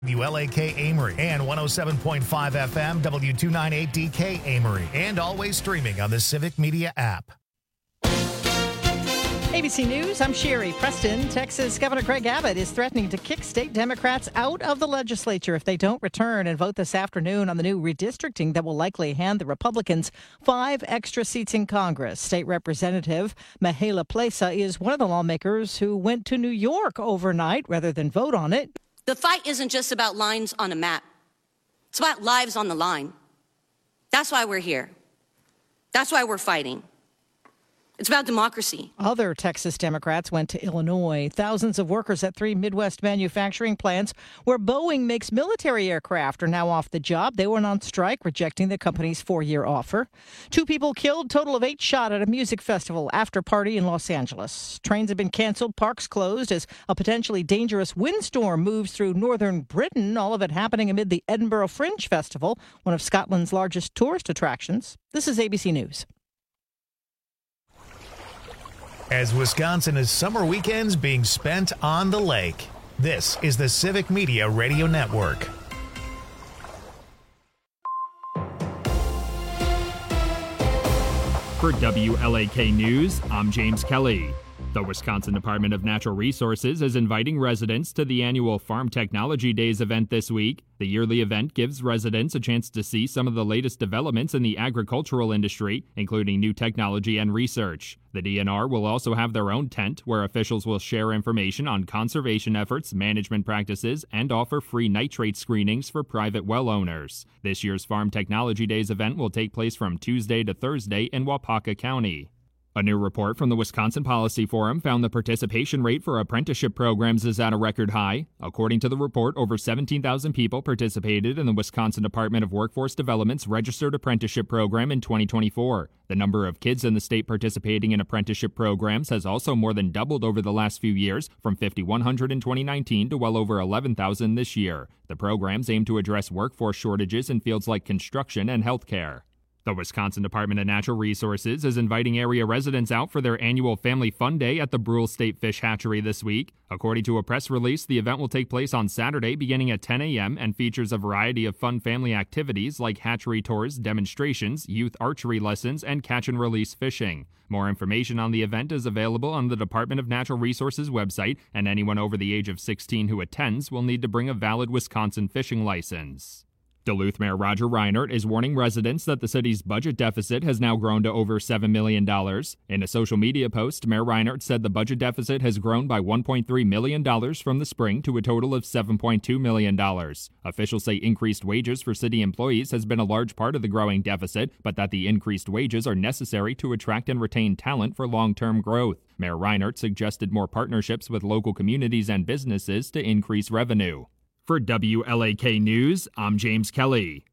WLAK Amory and 107.5 FM W298DK Amory, and always streaming on the Civic Media app. ABC News, I'm Sherry Preston. Texas Governor Greg Abbott is threatening to kick state Democrats out of the legislature if they don't return and vote this afternoon on the new redistricting that will likely hand the Republicans 5 extra seats in Congress. State Representative Mahala Plesa is one of the lawmakers who went to New York overnight rather than vote on it. The fight isn't just about lines on a map. It's about lives on the line. That's why we're here. That's why we're fighting. It's about democracy. Other Texas Democrats went to Illinois. Thousands of workers at 3 Midwest manufacturing plants where Boeing makes military aircraft are now off the job. They went on strike, rejecting the company's 4-year offer. 2 people killed, total of 8 shot at a music festival after party in Los Angeles. Trains have been canceled, parks closed as a potentially dangerous windstorm moves through northern Britain. All of it happening amid the Edinburgh Fringe Festival, one of Scotland's largest tourist attractions. This is ABC News. As Wisconsin is summer weekends being spent on the lake, this is the Civic Media Radio Network. For WLAK News, I'm James Kelly. The Wisconsin Department of Natural Resources is inviting residents to the annual Farm Technology Days event this week. The yearly event gives residents a chance to see some of the latest developments in the agricultural industry, including new technology and research. The DNR will also have their own tent where officials will share information on conservation efforts, management practices, and offer free nitrate screenings for private well owners. This year's Farm Technology Days event will take place from Tuesday to Thursday in Waupaca County. A new report from the Wisconsin Policy Forum found the participation rate for apprenticeship programs is at a record high. According to the report, over 17,000 people participated in the Wisconsin Department of Workforce Development's registered apprenticeship program in 2024. The number of kids in the state participating in apprenticeship programs has also more than doubled over the last few years, from 5,100 in 2019 to well over 11,000 this year. The programs aim to address workforce shortages in fields like construction and healthcare. The Wisconsin Department of Natural Resources is inviting area residents out for their annual Family Fun Day at the Brule State Fish Hatchery this week. According to a press release, the event will take place on Saturday beginning at 10 a.m. and features a variety of fun family activities like hatchery tours, demonstrations, youth archery lessons, and catch-and-release fishing. More information on the event is available on the Department of Natural Resources website, and anyone over the age of 16 who attends will need to bring a valid Wisconsin fishing license. Duluth Mayor Roger Reinert is warning residents that the city's budget deficit has now grown to over $7 million. In a social media post, Mayor Reinert said the budget deficit has grown by $1.3 million from the spring to a total of $7.2 million. Officials say increased wages for city employees has been a large part of the growing deficit, but that the increased wages are necessary to attract and retain talent for long-term growth. Mayor Reinert suggested more partnerships with local communities and businesses to increase revenue. For WLAK News, I'm James Kelly.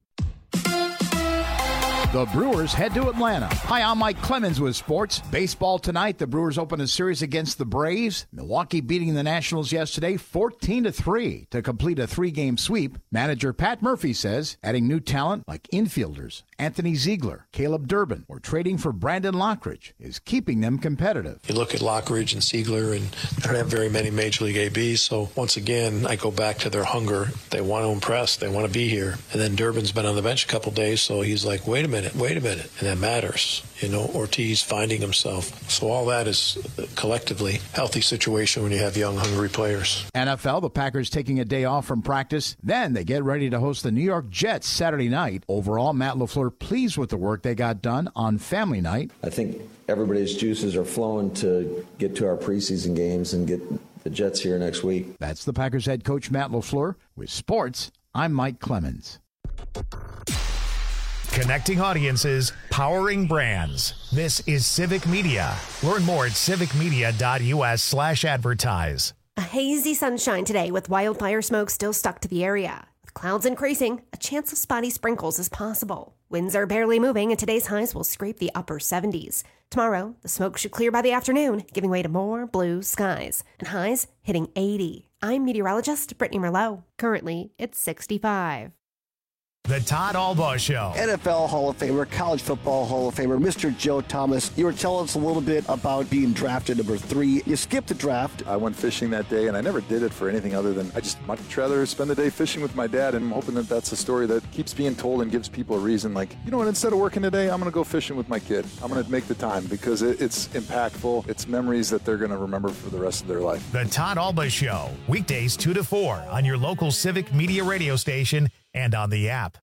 The Brewers head to Atlanta. Hi, I'm Mike Clemens with sports. Baseball tonight. The Brewers open a series against the Braves. Milwaukee beating the Nationals yesterday 14-3 to complete a 3-game sweep. Manager Pat Murphy says adding new talent like infielders Anthony Ziegler, Caleb Durbin, or trading for Brandon Lockridge is keeping them competitive. You look at Lockridge and Ziegler, and they don't have very many Major League ABs. So once again, I go back to their hunger. They want to impress. They want to be here. And then Durbin's been on the bench a couple days, so he's like, wait a minute. And that matters. You know, Ortiz finding himself. So all that is collectively healthy situation when you have young, hungry players. NFL, the Packers taking a day off from practice. Then they get ready to host the New York Jets Saturday night. Overall, Matt LaFleur pleased with the work they got done on family night. I think everybody's juices are flowing to get to our preseason games and get the Jets here next week. That's the Packers head coach Matt LaFleur. With sports, I'm Mike Clemens. Connecting audiences, powering brands. This is Civic Media. Learn more at civicmedia.us/advertise. A hazy sunshine today with wildfire smoke still stuck to the area. With clouds increasing, a chance of spotty sprinkles is possible. Winds are barely moving and today's highs will scrape the upper 70s. Tomorrow, the smoke should clear by the afternoon, giving way to more blue skies. And highs hitting 80. I'm meteorologist Brittany Merlot. Currently, it's 65. The Todd Albaugh Show. NFL Hall of Famer, college football Hall of Famer, Mr. Joe Thomas. You were telling us a little bit about being drafted number 3. You skipped the draft. I went fishing that day, and I never did it for anything other than I just much rather spend the day fishing with my dad, and I'm hoping that that's a story that keeps being told and gives people a reason. Like, you know what, instead of working today, I'm going to go fishing with my kid. I'm going to make the time because it's impactful. It's memories that they're going to remember for the rest of their life. The Todd Albaugh Show, weekdays 2 to 4 on your local Civic Media radio station and on the app.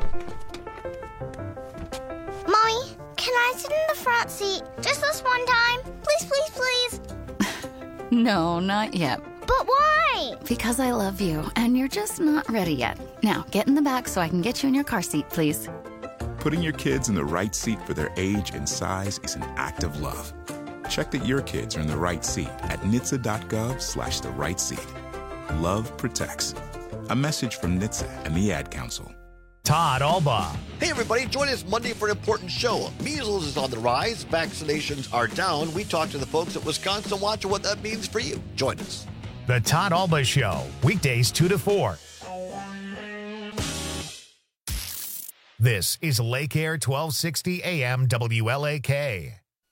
Mommy, can I sit in the front seat just this one time? Please, please, please. No, not yet. But why? Because I love you, and you're just not ready yet. Now, get in the back so I can get you in your car seat, please. Putting your kids in the right seat for their age and size is an act of love. Check that your kids are in the right seat at NHTSA.gov/the right seat. Love protects. A message from NHTSA and the Ad Council. Todd Albaugh. Hey, everybody. Join us Monday for an important show. Measles is on the rise. Vaccinations are down. We talk to the folks at Wisconsin Watch and what that means for you. Join us. The Todd Albaugh Show, weekdays 2 to 4. This is Lake Air 1260 AM WLAK.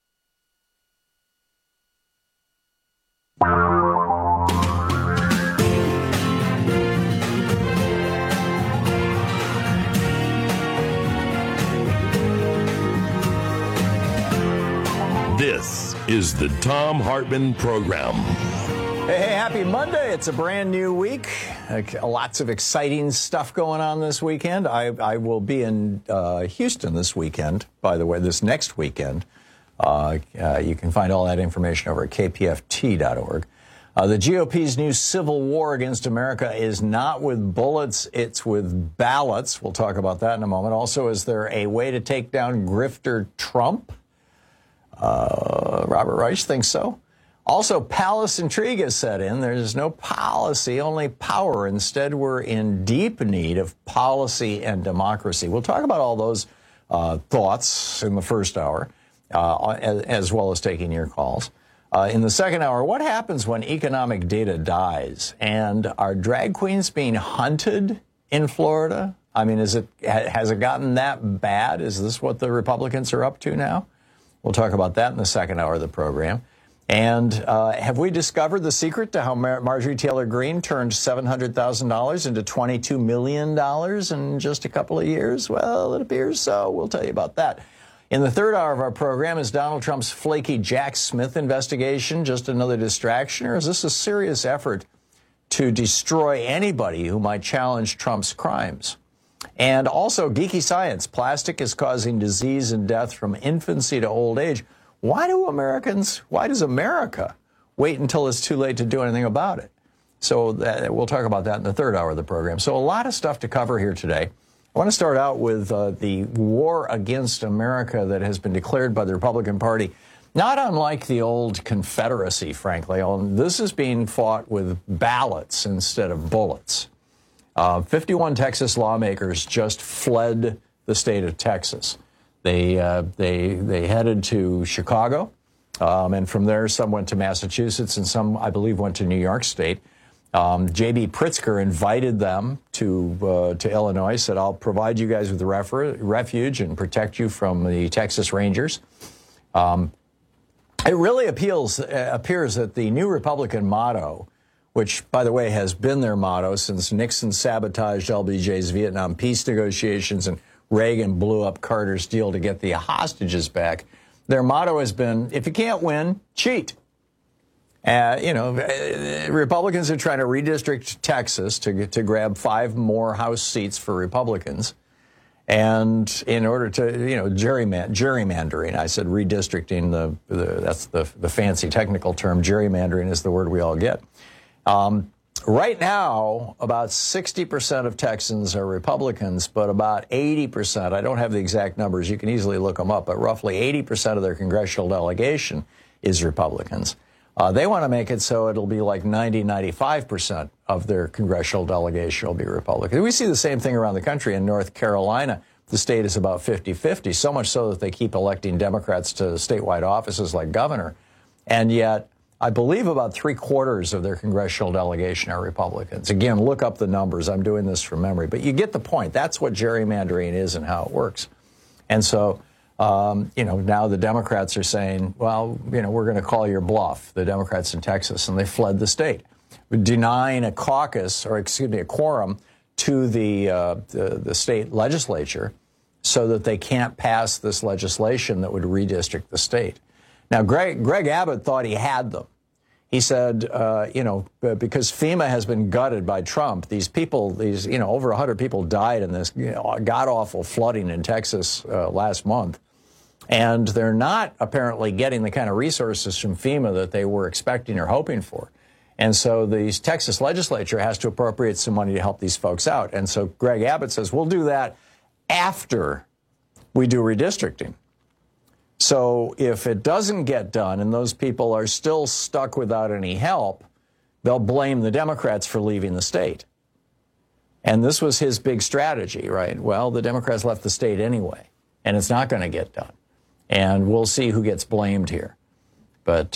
This is the Thom Hartmann Program. Hey, happy Monday. It's a brand new week. Lots of exciting stuff going on this weekend. I will be in Houston this weekend, by the way, this next weekend. You can find all that information over at kpft.org. The GOP's new civil war against America is not with bullets, it's with ballots. We'll talk about that in a moment. Also, is there a way to take down grifter Trump? Robert Reich thinks so. Also, palace intrigue has set in. There's no policy, only power. Instead, we're in deep need of policy and democracy. We'll talk about all those thoughts in the first hour, as well as taking your calls. In the second hour, what happens when economic data dies? And are drag queens being hunted in Florida? I mean, has it gotten that bad? Is this what the Republicans are up to now? We'll talk about that in the second hour of the program. And have we discovered the secret to how Marjorie Taylor Greene turned $700,000 into $22 million in just a couple of years? Well, it appears so. We'll tell you about that. In the third hour of our program, is Donald Trump's flaky Jack Smith investigation just another distraction, or is this a serious effort to destroy anybody who might challenge Trump's crimes? And also, geeky science. Plastic is causing disease and death from infancy to old age. Why does America wait until it's too late to do anything about it? So we'll talk about that in the third hour of the program. So a lot of stuff to cover here today. I want to start out with the war against America that has been declared by the Republican Party, not unlike the old Confederacy, frankly. This is being fought with ballots instead of bullets. 51 Texas lawmakers just fled the state of Texas. They headed to Chicago, and from there some went to Massachusetts, and some, I believe, went to New York State. J.B. Pritzker invited them to Illinois, said, I'll provide you guys with refuge and protect you from the Texas Rangers. It really appears that the new Republican motto, which, by the way, has been their motto since Nixon sabotaged LBJ's Vietnam peace negotiations and Reagan blew up Carter's deal to get the hostages back. Their motto has been, if you can't win, cheat. Republicans are trying to redistrict Texas to grab 5 more House seats for Republicans. And in order to, gerrymandering, I said redistricting, that's the fancy technical term. Gerrymandering is the word we all get. Right now, about 60% of Texans are Republicans, but about 80%, I don't have the exact numbers, you can easily look them up, but roughly 80% of their congressional delegation is Republicans. They want to make it so it'll be like 95% of their congressional delegation will be Republican. We see the same thing around the country. In North Carolina, the state is about 50-50, so much so that they keep electing Democrats to statewide offices like governor. And yet, I believe about 3/4 of their congressional delegation are Republicans. Again, look up the numbers. I'm doing this from memory. But you get the point. That's what gerrymandering is and how it works. And so, now the Democrats are saying, well, we're going to call your bluff, the Democrats in Texas, and they fled the state, denying a quorum to the state legislature so that they can't pass this legislation that would redistrict the state. Now, Greg Abbott thought he had them. He said, because FEMA has been gutted by Trump, these over 100 people died in this god-awful flooding in Texas last month. And they're not apparently getting the kind of resources from FEMA that they were expecting or hoping for. And so the Texas legislature has to appropriate some money to help these folks out. And so Greg Abbott says, we'll do that after we do redistricting. So if it doesn't get done and those people are still stuck without any help, they'll blame the Democrats for leaving the state. And this was his big strategy, right? Well, the Democrats left the state anyway, and it's not going to get done. And we'll see who gets blamed here. But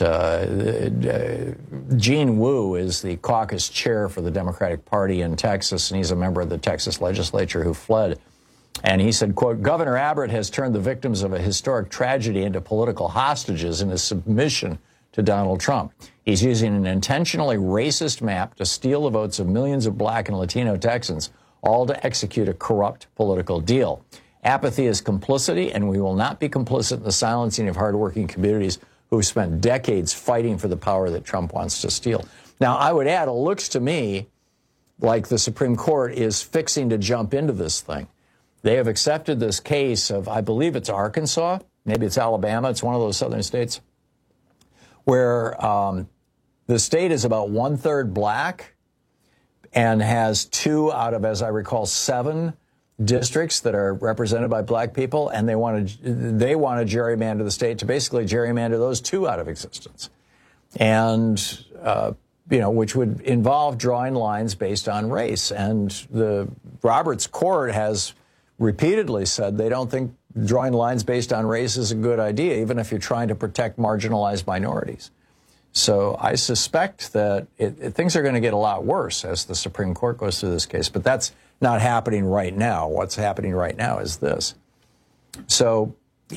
Gene Wu is the caucus chair for the Democratic Party in Texas, and he's a member of the Texas legislature who fled. And he said, quote, Governor Abbott has turned the victims of a historic tragedy into political hostages in his submission to Donald Trump. He's using an intentionally racist map to steal the votes of millions of black and Latino Texans, all to execute a corrupt political deal. Apathy is complicity, and we will not be complicit in the silencing of hardworking communities who spent decades fighting for the power that Trump wants to steal. Now, I would add, it looks to me like the Supreme Court is fixing to jump into this thing. They have accepted this case of, I believe it's Arkansas, maybe it's Alabama, it's one of those southern states, where the state is about 1/3 black and has 2 out of, as I recall, 7 districts that are represented by black people, and they want to gerrymander the state to basically gerrymander those 2 out of existence. And, which would involve drawing lines based on race. And the Roberts Court has repeatedly said they don't think drawing lines based on race is a good idea, even if you're trying to protect marginalized minorities. So I suspect that things are going to get a lot worse as the Supreme Court goes through this case. But that's not happening right now. What's happening right now is this. So,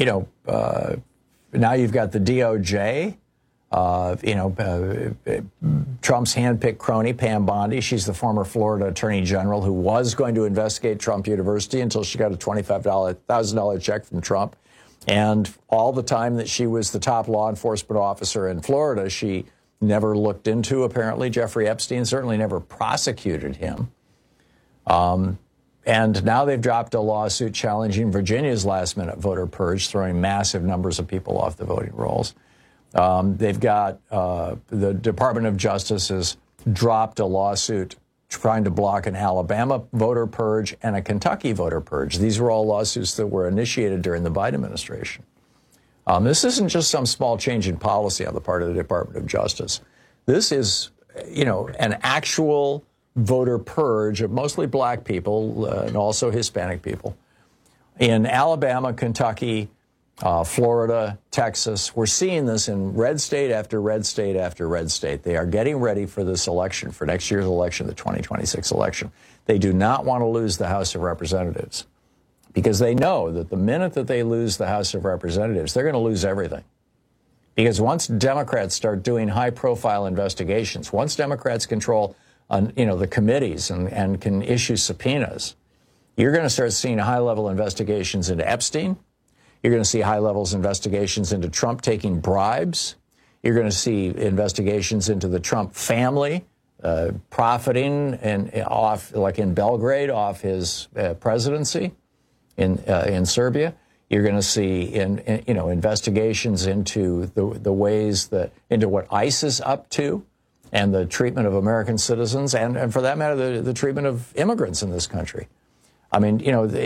now you've got the DOJ, Trump's handpicked crony, Pam Bondi. She's the former Florida Attorney General who was going to investigate Trump University until she got a $25,000 check from Trump. And all the time that she was the top law enforcement officer in Florida, she never looked into, apparently, Jeffrey Epstein, certainly never prosecuted him. And now they've dropped a lawsuit challenging Virginia's last-minute voter purge, throwing massive numbers of people off the voting rolls. They've got the Department of Justice has dropped a lawsuit trying to block an Alabama voter purge and a Kentucky voter purge. These were all lawsuits that were initiated during the Biden administration. This isn't just some small change in policy on the part of the Department of Justice. This is, an actual voter purge of mostly black people and also Hispanic people in Alabama, Kentucky, Florida, Texas. We're seeing this in red state after red state after red state. They are getting ready for this election, for next year's election, the 2026 election. They do not want to lose the House of Representatives because they know that the minute that they lose the House of Representatives, they're going to lose everything. Because once Democrats start doing high-profile investigations, once Democrats control, the committees and can issue subpoenas, you're going to start seeing high-level investigations into Epstein. You're going to see high-level investigations into Trump taking bribes. You're going to see investigations into the Trump family profiting off, like in Belgrade, off his presidency in Serbia. You're going to see investigations into the ways into what ICE is up to and the treatment of American citizens and for that matter, the treatment of immigrants in this country. I mean,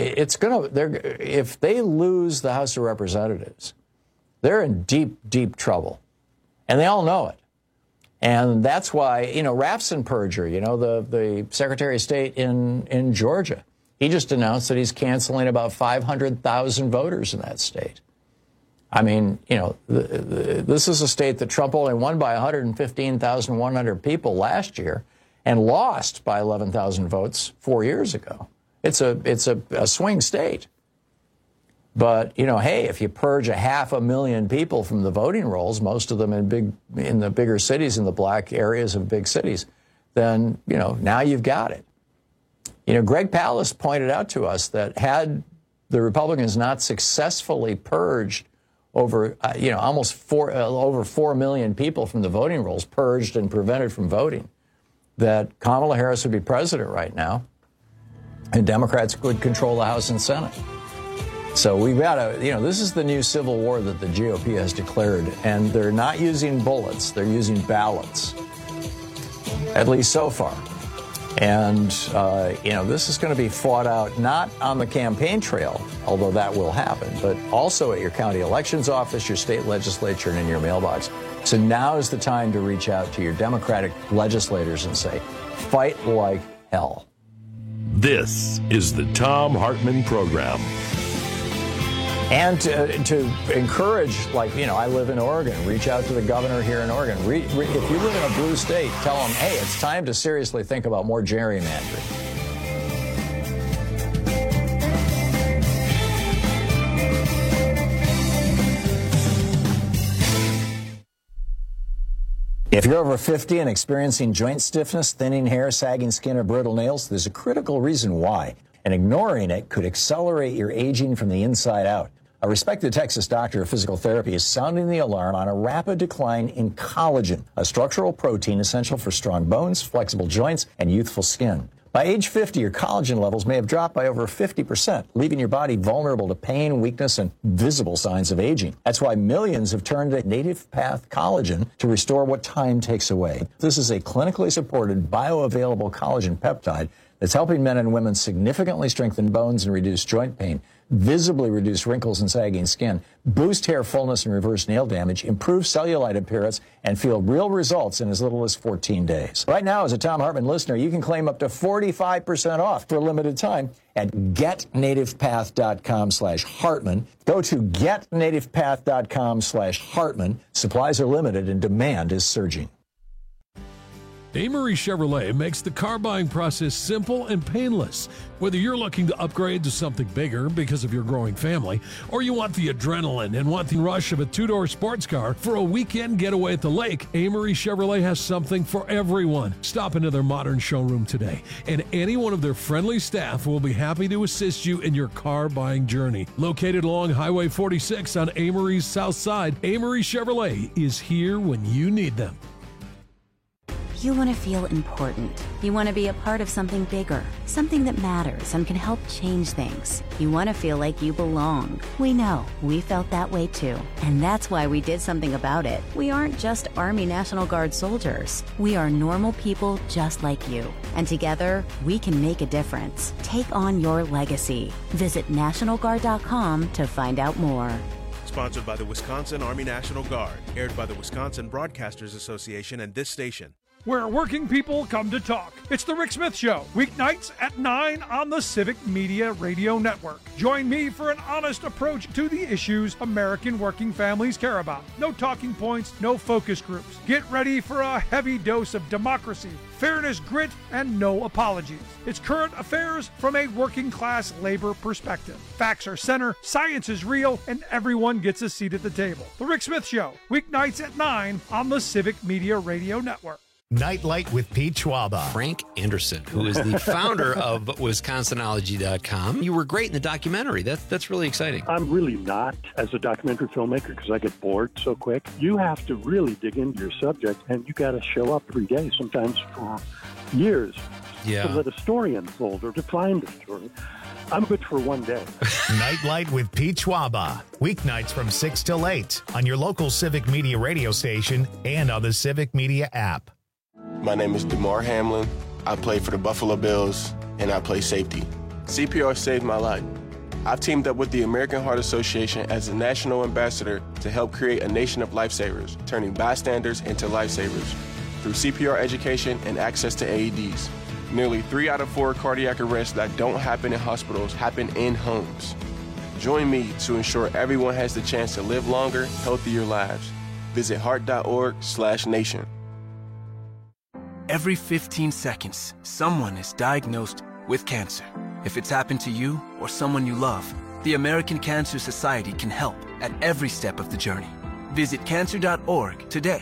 if they lose the House of Representatives, they're in deep, deep trouble. And they all know it. And that's why, Rafson Perger, the Secretary of State in Georgia, he just announced that he's canceling about 500,000 voters in that state. I mean, this is a state that Trump only won by 115,100 people last year and lost by 11,000 votes 4 years ago. It's a swing state. But, hey, if you purge 500,000 people from the voting rolls, most of them in the bigger cities, in the black areas of big cities, then, now you've got it. Greg Palast pointed out to us that had the Republicans not successfully purged over 4 million people from the voting rolls, purged and prevented from voting, that Kamala Harris would be president right now, and Democrats would control the House and Senate. So we've got to, this is the new civil war that the GOP has declared, and they're not using bullets, they're using ballots, at least so far. And, this is going to be fought out not on the campaign trail, although that will happen, but also at your county elections office, your state legislature, and in your mailbox. So now is the time to reach out to your Democratic legislators and say, fight like hell. This is the Thom Hartmann Program. And to encourage, I live in Oregon, reach out to the governor here in Oregon. If you live in a blue state, tell them, hey, it's time to seriously think about more gerrymandering. If you're over 50 and experiencing joint stiffness, thinning hair, sagging skin, or brittle nails, there's a critical reason why. And ignoring it could accelerate your aging from the inside out. A respected Texas doctor of physical therapy is sounding the alarm on a rapid decline in collagen, a structural protein essential for strong bones, flexible joints, and youthful skin. By age 50, your collagen levels may have dropped by over 50%, leaving your body vulnerable to pain, weakness, and visible signs of aging. That's why millions have turned to Native Path Collagen to restore what time takes away. This is a clinically supported, bioavailable collagen peptide that's helping men and women significantly strengthen bones and reduce joint pain, visibly reduce wrinkles and sagging skin, boost hair fullness and reverse nail damage, improve cellulite appearance, and feel real results in as little as 14 days. Right now, as a Thom Hartmann listener, you can claim up to 45% off for a limited time at getnativepath.com/Hartmann. Go to getnativepath.com/Hartmann. Supplies are limited and demand is surging. Amory Chevrolet makes the car buying process simple and painless. Whether you're looking to upgrade to something bigger because of your growing family, or you want the adrenaline and want the rush of a two-door sports car for a weekend getaway at the lake, Amory Chevrolet has something for everyone. Stop into their modern showroom today, and any one of their friendly staff will be happy to assist you in your car buying journey. Located along Highway 46 on Amory's south side, Amory Chevrolet is here when you need them. You want to feel important. You want to be a part of something bigger, something that matters and can help change things. You want to feel like you belong. We know. We felt that way too. And that's why we did something about it. We aren't just Army National Guard soldiers. We are normal people just like you. And together, we can make a difference. Take on your legacy. Visit NationalGuard.com to find out more. Sponsored by the Wisconsin Army National Guard. Aired by the Wisconsin Broadcasters Association and this station. Where working people come to talk. It's The Rick Smith Show, weeknights at 9 on the Civic Media Radio Network. Join me for an honest approach to the issues American working families care about. No talking points, no focus groups. Get ready for a heavy dose of democracy, fairness, grit, and no apologies. It's current affairs from a working class labor perspective. Facts are center, science is real, and everyone gets a seat at the table. The Rick Smith Show, weeknights at 9 on the Civic Media Radio Network. Nightlight with Pete Schwaba. Frank Anderson, who is the founder of Wisconsinology.com. You were great in the documentary. That's really exciting. I'm really not as a documentary filmmaker because I get bored so quick. You have to really dig into your subject, and you got to show up every day, sometimes for years, to let a story unfold or to find a story. I'm good for one day. Nightlight with Pete Schwaba. Weeknights from 6 till 8 on your local Civic Media radio station and on the Civic Media app. My name is DeMar Hamlin. I play for the Buffalo Bills, and I play safety. CPR saved my life. I've teamed up with the American Heart Association as a national ambassador to help create a nation of lifesavers, turning bystanders into lifesavers through CPR education and access to AEDs. Nearly 3 out of 4 cardiac arrests that don't happen in hospitals happen in homes. Join me to ensure everyone has the chance to live longer, healthier lives. Visit heart.org/nation. Every 15 seconds, someone is diagnosed with cancer. If it's happened to you or someone you love, the American Cancer Society can help at every step of the journey. Visit cancer.org today.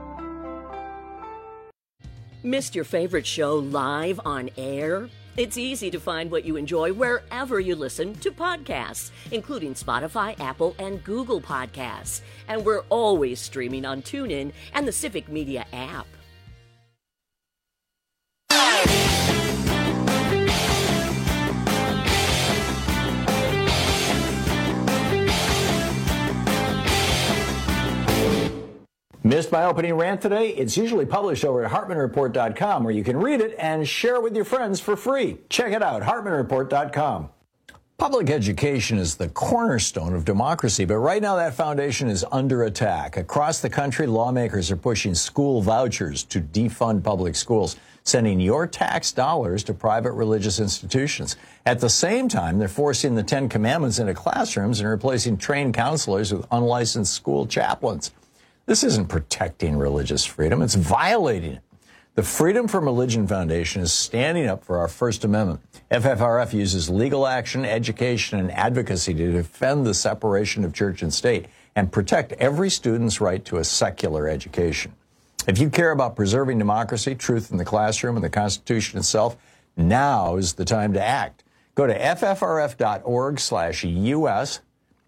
Missed your favorite show live on air? It's easy to find what you enjoy wherever you listen to podcasts, including Spotify, Apple, and Google Podcasts. And we're always streaming on TuneIn and the Civic Media app. Missed my opening rant today? It's usually published over at HartmanReport.com, where you can read it and share it with your friends for free. Check it out, HartmanReport.com. Public education is the cornerstone of democracy, but right now that foundation is under attack. Across the country, lawmakers are pushing school vouchers to defund public schools, sending your tax dollars to private religious institutions. At the same time, they're forcing the Ten Commandments into classrooms and replacing trained counselors with unlicensed school chaplains. This isn't protecting religious freedom, it's violating it. The Freedom from Religion Foundation is standing up for our First Amendment. FFRF uses legal action, education, and advocacy to defend the separation of church and state and protect every student's right to a secular education. If you care about preserving democracy, truth in the classroom, and the Constitution itself, now is the time to act. Go to ffrf.org/US,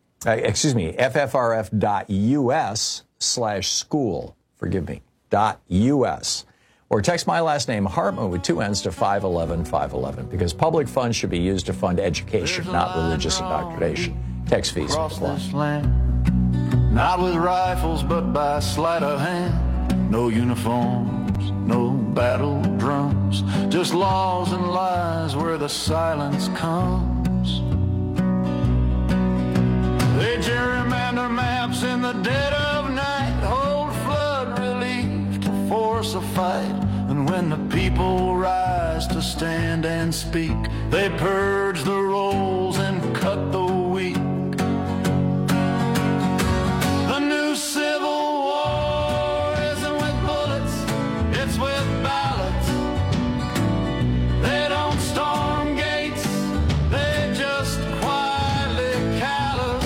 ffrf.us/school, .us, or text my last name, Hartman, with 2 N's to 511-511, because public funds should be used to fund education, not religious indoctrination. Text fees apply. Not with rifles, but by sleight of hand. No uniforms, no battle drums, just laws and lies where the silence comes. They gerrymander maps in the dead of night, hold flood relief to force a fight. And when the people rise to stand and speak, they purge the rolls and cut the weak. The new civil war isn't with bullets, it's with ballots. They don't storm gates, they just quietly callous.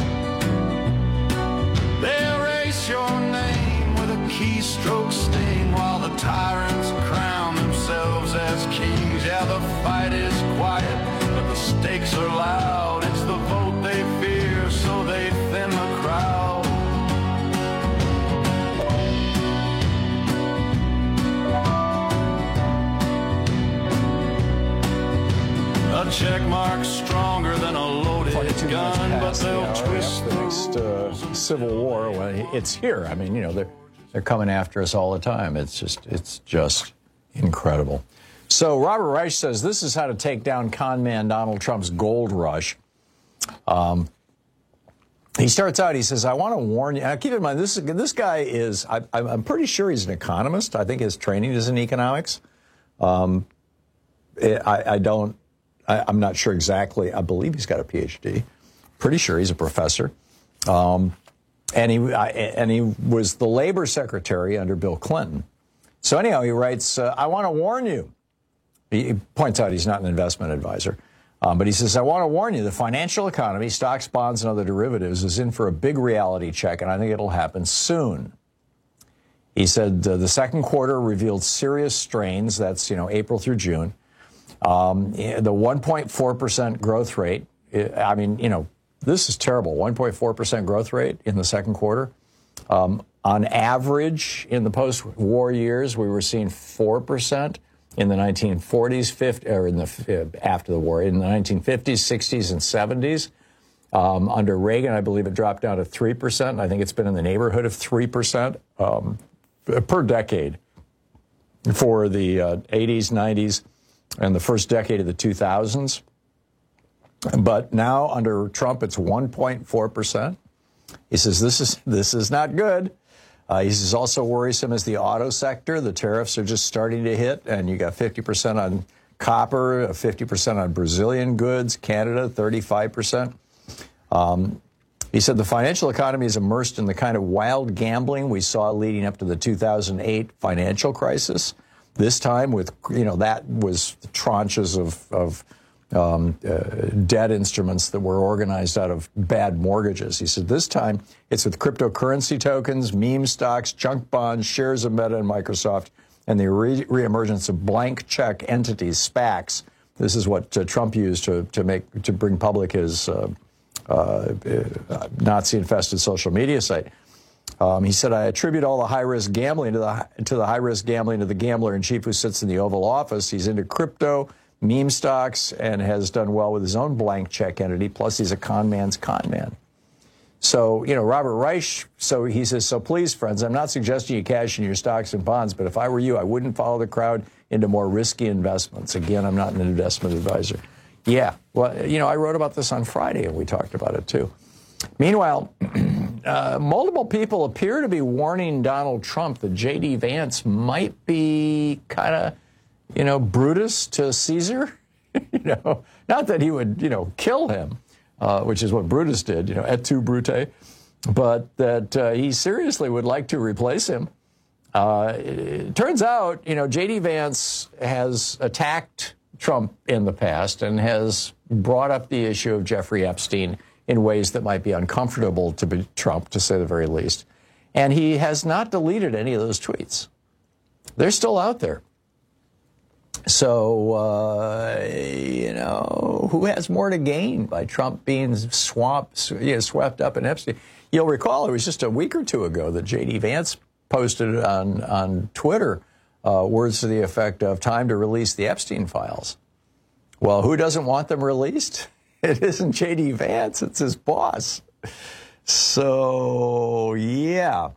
They erase your name with a keystroke sting while the tyrants crown themselves as kings. Yeah, the fight is quiet, but the stakes are loud. It's the vote they fear, so they thin the crowd. A check mark stronger than a loaded gun, but they'll twist the next Civil War. Well, it's here. I mean, you know, they're coming after us all the time. It's just incredible. So Robert Reich says this is how to take down con man Donald Trump's gold rush. He starts out, he says, I want to warn you. Now, keep in mind, this guy is, I'm pretty sure he's an economist. I think his training is in economics. I'm not sure exactly. I believe he's got a PhD. Pretty sure he's a professor. And he was the labor secretary under Bill Clinton. So anyhow, he writes, I want to warn you. He points out he's not an investment advisor. But he says, I want to warn you, the financial economy, stocks, bonds, and other derivatives is in for a big reality check, and I think it'll happen soon. He said the second quarter revealed serious strains. That's, April through June. The 1.4% growth rate, I mean, this is terrible. 1.4% growth rate in the second quarter. On average, in the post-war years, we were seeing 4% in the 1940s, after the war, in the 1950s, 60s, and 70s. Under Reagan, I believe it dropped down to 3%. I think it's been in the neighborhood of 3% per decade for the 80s, 90s, and the first decade of the 2000s. But now under Trump, it's 1.4%. He says this is not good. He says also worrisome is the auto sector. The tariffs are just starting to hit, and you got 50% on copper, 50% on Brazilian goods, Canada 35%. He said the financial economy is immersed in the kind of wild gambling we saw leading up to the 2008 financial crisis. This time with, that was tranches of debt instruments that were organized out of bad mortgages. He said this time it's with cryptocurrency tokens, meme stocks, junk bonds, shares of Meta and Microsoft, and the reemergence of blank check entities, SPACs. This is what Trump used to bring public his Nazi-infested social media site. He said, I attribute all the high-risk gambling to the high-risk gambling of the gambler-in-chief who sits in the Oval Office. He's into crypto, meme stocks, and has done well with his own blank check entity. Plus, he's a con man's con man. So, Robert Reich, so he says, so please, friends, I'm not suggesting you cash in your stocks and bonds, but if I were you, I wouldn't follow the crowd into more risky investments. Again, I'm not an investment advisor. Yeah, well, I wrote about this on Friday, and we talked about it, too. Meanwhile, multiple people appear to be warning Donald Trump that J.D. Vance might be kind of, Brutus to Caesar. Not that he would, kill him, which is what Brutus did, et tu, Brute, but that he seriously would like to replace him. It turns out, J.D. Vance has attacked Trump in the past and has brought up the issue of Jeffrey Epstein in ways that might be uncomfortable to Trump, to say the very least. And he has not deleted any of those tweets. They're still out there. So, who has more to gain by Trump being swept up in Epstein? You'll recall it was just a week or two ago that J.D. Vance posted on Twitter words to the effect of time to release the Epstein files. Well, who doesn't want them released? It isn't J.D. Vance, it's his boss. So, yeah.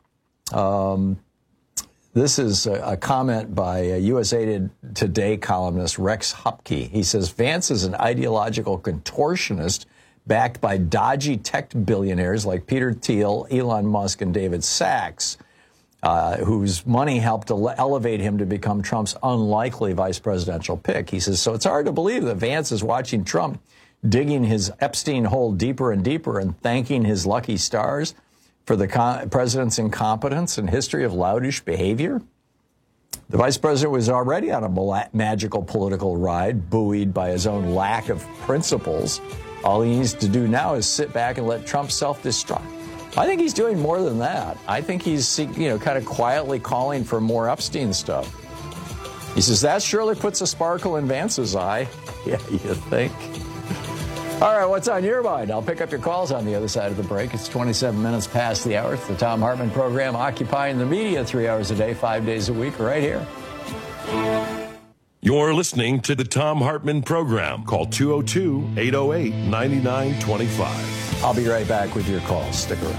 This is a comment by a USA Today columnist Rex Hupke. He says, Vance is an ideological contortionist backed by dodgy tech billionaires like Peter Thiel, Elon Musk, and David Sachs, whose money helped to elevate him to become Trump's unlikely vice presidential pick. He says, so it's hard to believe that Vance is watching Trump digging his Epstein hole deeper and deeper and thanking his lucky stars for the president's incompetence and history of loutish behavior. The vice president was already on a magical political ride, buoyed by his own lack of principles. All he needs to do now is sit back and let Trump self-destruct. I think he's doing more than that. I think he's, kind of quietly calling for more Epstein stuff. He says, that surely puts a sparkle in Vance's eye. Yeah, you think? All right, what's on your mind? I'll pick up your calls on the other side of the break. It's 27 minutes past the hour. It's the Thom Hartmann program, occupying the media 3 hours a day, 5 days a week, right here. You're listening to the Thom Hartmann program. Call 202-808-9925. I'll be right back with your calls. Stick around.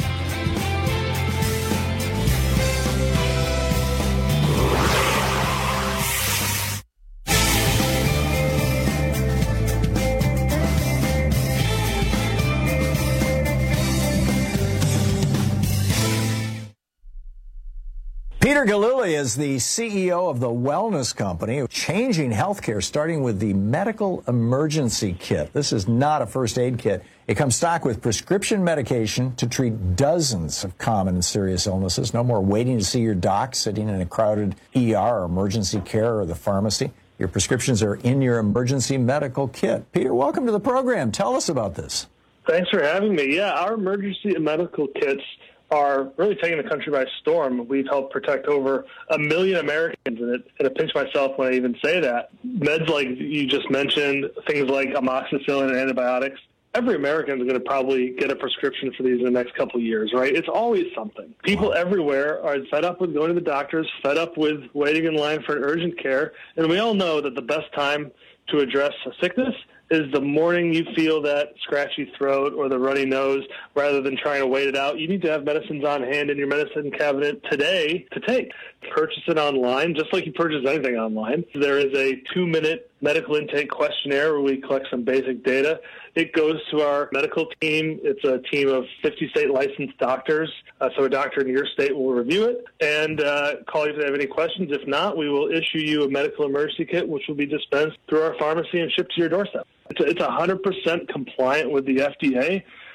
Peter Gillooly is the CEO of the Wellness Company, changing healthcare, starting with the medical emergency kit. This is not a first aid kit. It comes stocked with prescription medication to treat dozens of common and serious illnesses. No more waiting to see your doc, sitting in a crowded ER or emergency care or the pharmacy. Your prescriptions are in your emergency medical kit. Peter, welcome to the program. Tell us about this. Thanks for having me. Yeah, our emergency medical kits are really taking the country by storm. We've helped protect over 1 million Americans, and it pinch myself when I even say that. Meds like you just mentioned, things like amoxicillin and antibiotics, every American is going to probably get a prescription for these in the next couple of years, right? It's always something. People everywhere are fed up with going to the doctors, fed up with waiting in line for an urgent care, and we all know that the best time to address a sickness is the morning you feel that scratchy throat or the runny nose, rather than trying to wait it out. You need to have medicines on hand in your medicine cabinet today to take. Purchase it online, just like you purchase anything online. There is a 2-minute medical intake questionnaire where we collect some basic data. It goes to our medical team. It's a team of 50 state licensed doctors. So a doctor in your state will review it and call you if they have any questions. If not, we will issue you a medical emergency kit, which will be dispensed through our pharmacy and shipped to your doorstep. It's 100% compliant with the FDA.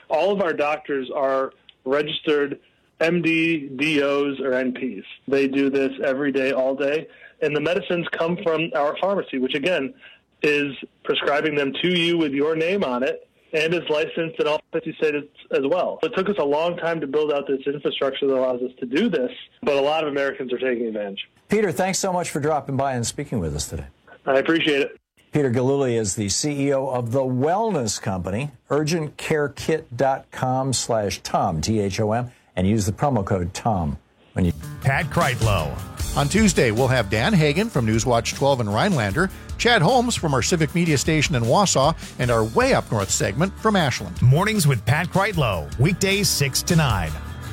All of our doctors are registered MD, DOs, or NPs. They do this every day, all day. And the medicines come from our pharmacy, which, again, is prescribing them to you with your name on it and is licensed in all 50 states as well. It took us a long time to build out this infrastructure that allows us to do this, but a lot of Americans are taking advantage. Peter, thanks so much for dropping by and speaking with us today. I appreciate it. Peter Gillooly is the CEO of The Wellness Company, urgentcarekit.com/Tom, THOM, and use the promo code TOM. Pat Kreitlow. On Tuesday, we'll have Dan Hagan from Newswatch 12 in Rhinelander, Chad Holmes from our Civic Media station in Wausau, and our Way Up North segment from Ashland. Mornings with Pat Kreitlow, weekdays 6 to 9.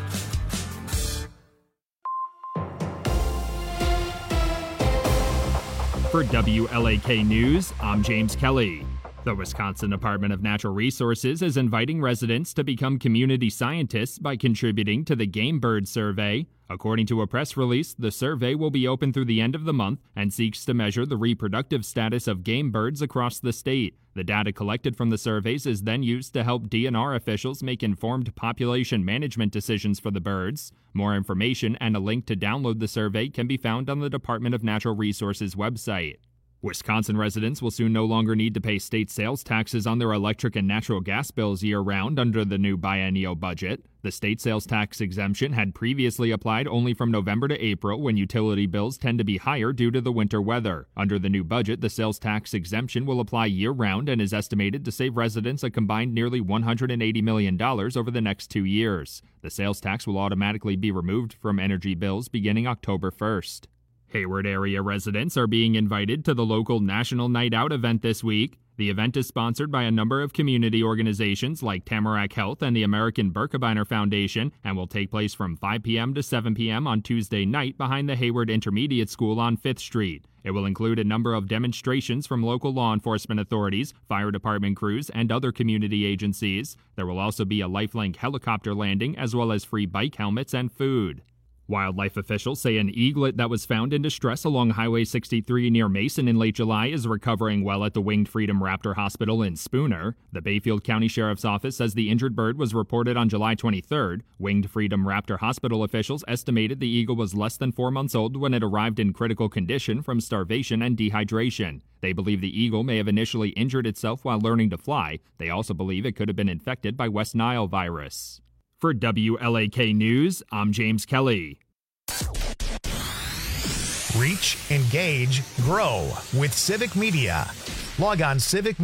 For WLAK News, I'm James Kelly. The Wisconsin Department of Natural Resources is inviting residents to become community scientists by contributing to the Game Bird Survey. According to a press release, the survey will be open through the end of the month and seeks to measure the reproductive status of game birds across the state. The data collected from the surveys is then used to help DNR officials make informed population management decisions for the birds. More information and a link to download the survey can be found on the Department of Natural Resources website. Wisconsin residents will soon no longer need to pay state sales taxes on their electric and natural gas bills year-round under the new biennial budget. The state sales tax exemption had previously applied only from November to April, when utility bills tend to be higher due to the winter weather. Under the new budget, the sales tax exemption will apply year-round and is estimated to save residents a combined nearly $180 million over the next 2 years. The sales tax will automatically be removed from energy bills beginning October 1st. Hayward area residents are being invited to the local National Night Out event this week. The event is sponsored by a number of community organizations like Tamarack Health and the American Birkebeiner Foundation and will take place from 5 p.m. to 7 p.m. on Tuesday night behind the Hayward Intermediate School on 5th Street. It will include a number of demonstrations from local law enforcement authorities, fire department crews, and other community agencies. There will also be a Lifelink helicopter landing as well as free bike helmets and food. Wildlife officials say an eaglet that was found in distress along Highway 63 near Mason in late July is recovering well at the Winged Freedom Raptor Hospital in Spooner. The Bayfield County Sheriff's Office says the injured bird was reported on July 23rd. Winged Freedom Raptor Hospital officials estimated the eagle was less than 4 months old when it arrived in critical condition from starvation and dehydration. They believe the eagle may have initially injured itself while learning to fly. They also believe it could have been infected by West Nile virus. For WLAK News, I'm James Kelly. Reach, engage, grow with Civic Media. Log on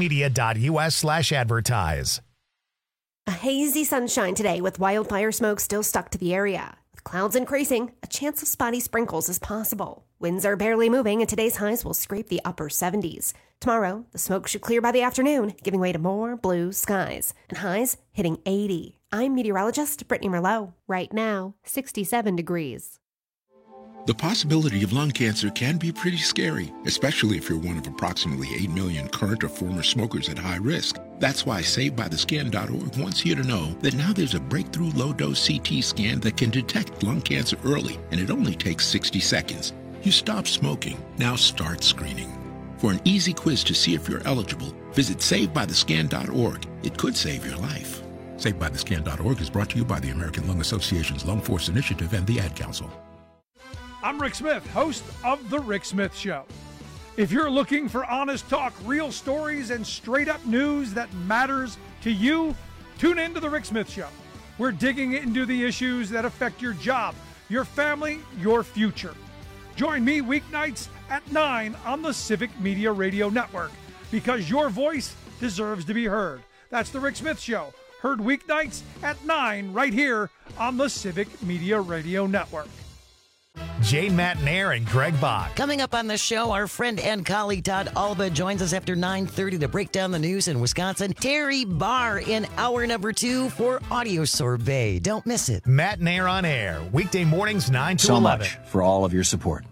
civicmedia.us/advertise. A hazy sunshine today with wildfire smoke still stuck to the area. With clouds increasing, a chance of spotty sprinkles is possible. Winds are barely moving and today's highs will scrape the upper 70s. Tomorrow, the smoke should clear by the afternoon, giving way to more blue skies, and highs hitting 80. I'm meteorologist Brittany Merlot. Right now, 67 degrees. The possibility of lung cancer can be pretty scary, especially if you're one of approximately 8 million current or former smokers at high risk. That's why SaveByTheScan.org wants you to know that now there's a breakthrough low-dose CT scan that can detect lung cancer early, and it only takes 60 seconds. You stop smoking, now start screening. For an easy quiz to see if you're eligible, visit SaveByTheScan.org. It could save your life. SaveByTheScan.org is brought to you by the American Lung Association's Lung Force Initiative and the Ad Council. I'm Rick Smith, host of The Rick Smith Show. If you're looking for honest talk, real stories, and straight-up news that matters to you, tune in to The Rick Smith Show. We're digging into the issues that affect your job, your family, your future. Join me weeknights at 9 on the Civic Media Radio Network, because your voice deserves to be heard. That's The Rick Smith Show, heard weeknights at 9 right here on the Civic Media Radio Network. Jane Matnair and Greg Bach. Coming up on the show, our friend and colleague Todd Alba joins us after 9:30 to break down the news in Wisconsin. Terry Barr in hour number 2 for Audio Sorbet. Don't miss it. Matnair on air, weekday mornings 9 to 11. So much for all of your support.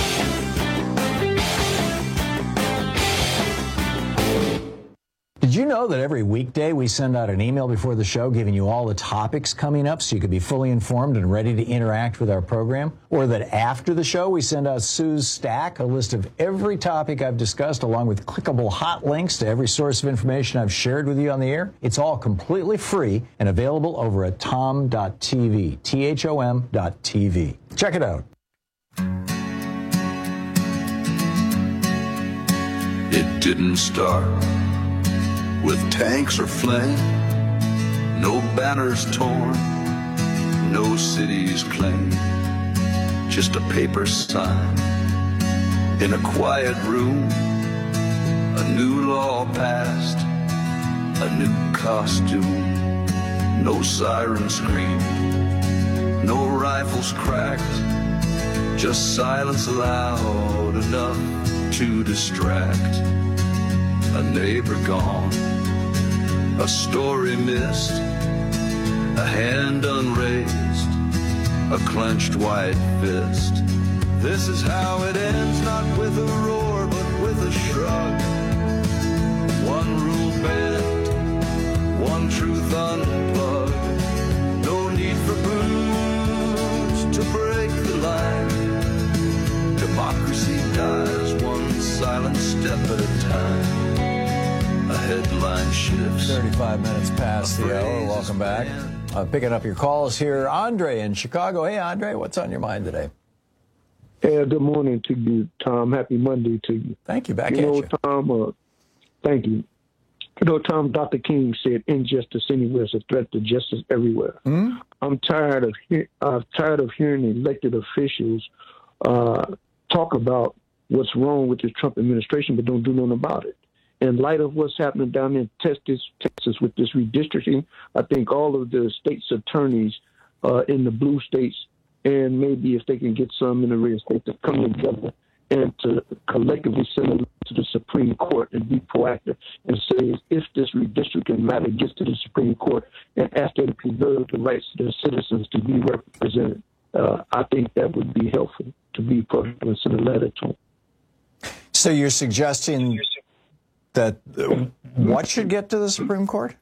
Did you know know that every weekday we send out an email before the show giving you all the topics coming up so you can be fully informed and ready to interact with our program? Or that after the show we send out Sue's Stack, a list of every topic I've discussed along with clickable hot links to every source of information I've shared with you on the air? It's all completely free and available over at tom.tv, THOM.tv. Check it out. It didn't start with tanks or flame, no banners torn, no cities claimed, just a paper sign in a quiet room. A new law passed, a new costume, no siren scream, no rifles cracked, just silence loud enough to distract. A neighbor gone, a story missed, a hand unraised, a clenched white fist. This is how it ends, not with a roar, but with a shrug. One rule bent, one truth unplugged. No need for booze to break the line. Democracy dies one silent step at a time. A headline shifts. 35 minutes past the hour. Welcome back. Picking up your calls here. Andre in Chicago. Hey, Andre, what's on your mind today? Yeah, good morning to you, Tom. Happy Monday to you. Thank you. Back at you. Tom, thank you. You know, Tom, Dr. King said injustice anywhere is a threat to justice everywhere. Mm-hmm. I'm tired of hearing elected officials talk about what's wrong with the Trump administration, but don't do nothing about it. In light of what's happening down in Texas with this redistricting, I think all of the state's attorneys in the blue states, and maybe if they can get some in the red states, to come together and to collectively send it to the Supreme Court and be proactive and say, if this redistricting matter gets to the Supreme Court, and ask them to preserve the rights of their citizens to be represented. I think that would be helpful to be proactive and send a letter to them. So you're suggesting that what should get to the Supreme Court?